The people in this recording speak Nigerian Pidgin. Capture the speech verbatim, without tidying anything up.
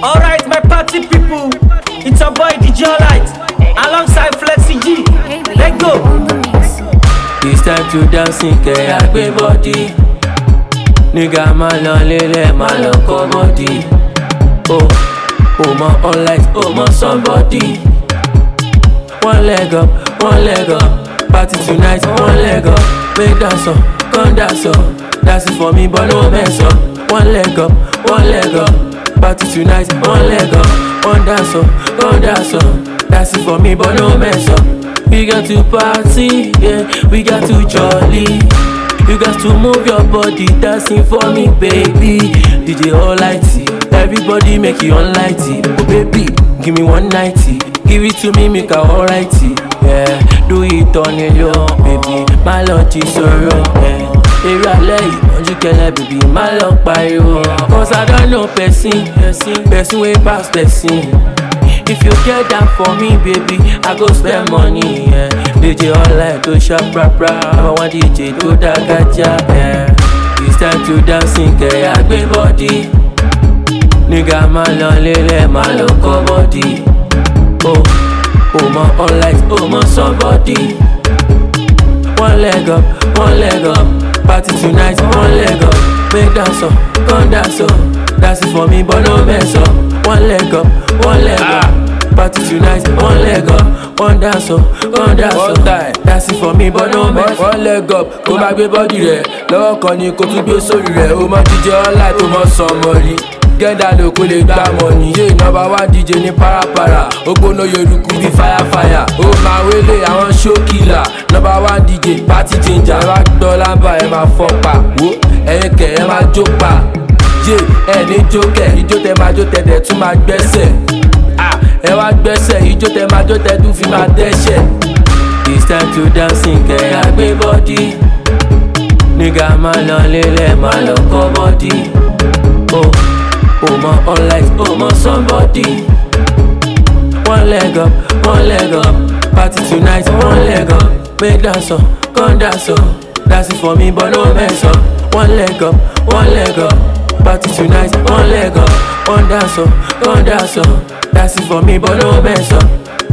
Alright, my party people, it's a boy D J Light alongside Flexi G. Let's go. It's time to dance in Kayagbe body. Nigga, man, on lele, man, on comedy. Oh, oh, my all light, oh, my somebody. One leg up, one leg up. Party tonight, one leg up. Make dance up, come dance up. That's it for me, but no mess up. One leg up, one leg up. Party tonight, one leg up. One dance up, come dance up. That's it for me, but no mess up. We got to party, yeah, we got to jolly. You got to move your body, dancing for me, baby. D J Alrighty, everybody make you unlighty. Oh baby, give me one ninety, give it to me, make her alrighty. Yeah, do it on your low, baby. My lord is so real, yeah. Eri alẹ́ yìí, ojú kẹlẹ́ bèbí, má lọ pariwo. Cause I don't know person, person, person wey pass person. If you get down for me, baby, I go spend money, yeah. D J Alright to sharp rap rap, I want D J to da gaja, yeah. It's time to dance in Kayagbe body. Nigga, man, on lele, man, on comedy. Oh, oh, my Alright, oh, my somebody. One leg up, one leg up. Party tonight, one leg up. Make dance up, come dance up. That's it for me, but no mess up. One leg up, one leg up. Party tonight, one leg up. One dance up, come dance up. That's it for me, but no mess up. One leg up, kó má gbé bọ́dì rẹ̀. Lọ́wọ́ kan ni kó tún gbé sórí rẹ̀. Ó mọ D J Alright tó mọ sọmọrí. Gẹ́ndà ló kó lè gbá mọ́ni. Yé nọ́mbà wá D J ní parapara. Ó gbóná yorùkú bí fáyàfáyà. Ó máa wélé àwọn ṣókìlà. Nọ́mbà wá D J party changer. Ẹ máa gbọ́ lámbà ẹ máa fọ́ pa. Wo ẹ̀yin kẹ̀ ẹ máa jó pa. Yé ẹ ní jókè, ijó tẹ máa jó tẹ̀tẹ̀ tún máa gbẹ́sẹ̀. Ẹ wá gbẹ́sẹ̀, ijó tẹ máa jó tẹ̀ tún fi máa dẹ́ṣẹ̀. It's time to dance in Kayagbe body. Nigga, man, on lele, man, on comedy. Oh, oh, my Alright, oh, my somebody. One leg up, one leg up. Party tonight, one leg up. Make dance up, come dance up. That's it for me, but no mess up. One leg up, one leg up. Party tonight, one leg up. One dance up, come dance up. That's it for me, but no mess up.